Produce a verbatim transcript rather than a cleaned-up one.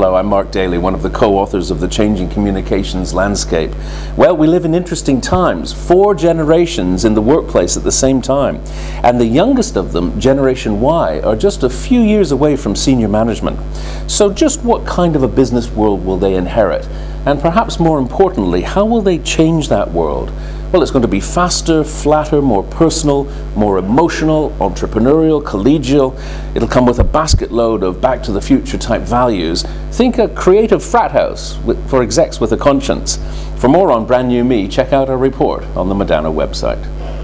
Hello, I'm Mark Daly, one of the co-authors of The Changing Communications Landscape. Well, we live in interesting times. Four generations in the workplace at the same time. And the youngest of them, Generation Y, are just a few years away from senior management. So just what kind of a business world will they inherit? And perhaps more importantly, how will they change that world? Well, it's going to be faster, flatter, more personal, more emotional, entrepreneurial, collegial. It'll come with a basket load of Back to the Future type values. Think a creative frat house with, for execs with a conscience. For more on Brand New Me, check out our report on the Medana website.